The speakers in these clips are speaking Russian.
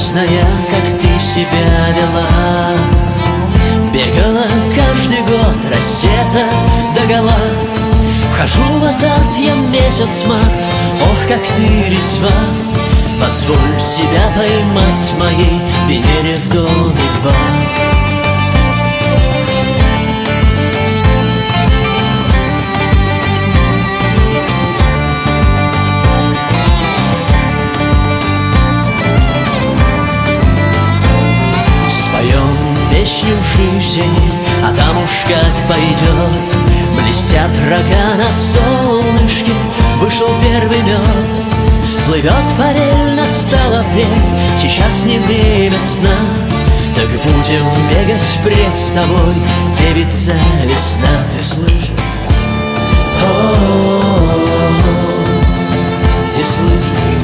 прекрасная, как ты себя вела. Бегала каждый год, раздета догола. Вхожу в азарт, я месяц март, ох, как ты резва. Позволь себя поймать моей Венере в доме 2. Песню жизни, а там уж как пойдет. Блестят рога на солнышке, вышел первый мед. Плывет форель, настал апрель, сейчас не время сна. Так будем бегать впредь с тобой, девица весна. Ты слышишь? Ты слышишь?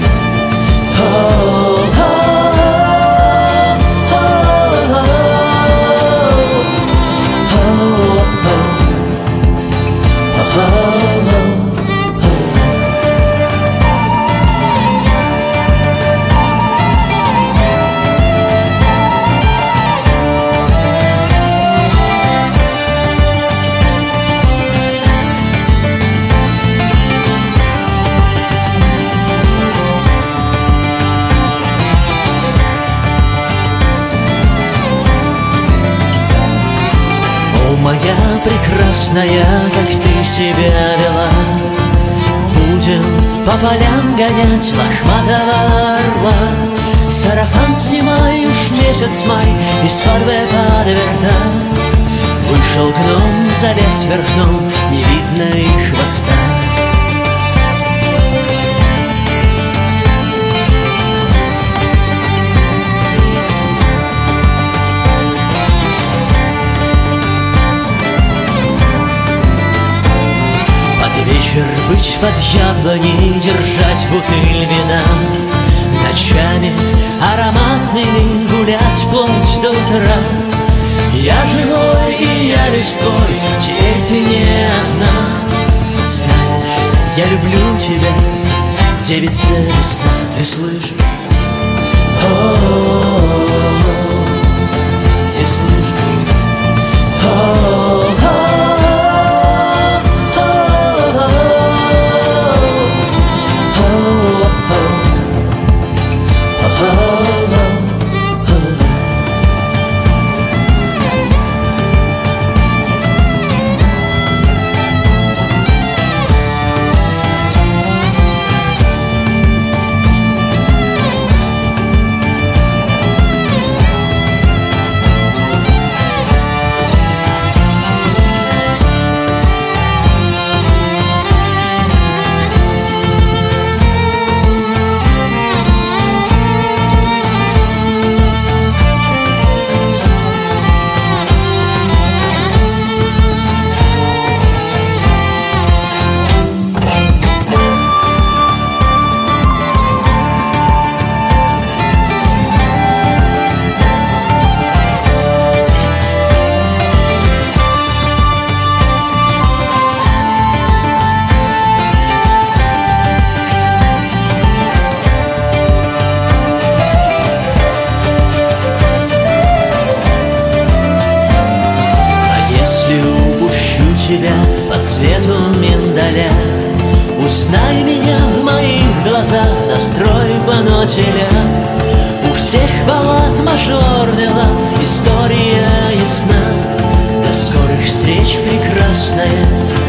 Моя прекрасная, как ты себя вела. Будем по полям гонять лохматого орла. Сарафан снимай, уж месяц май, из-под подверта. Вышел гном, залез вверх дном, не видно и хвоста. Вечер быть под яблоней, держать бутыль вина. Ночами ароматными гулять вплоть до утра. Я живой и я весь твой, теперь ты не одна. Знаешь, я люблю тебя, девица весна. Ты слышишь? Ты слышишь? Тебя по цвету миндаля, узнай меня в моих глазах, настрой по ноте ля. У всех баллад мажорный лад, история ясна. До скорых встреч, прекрасная.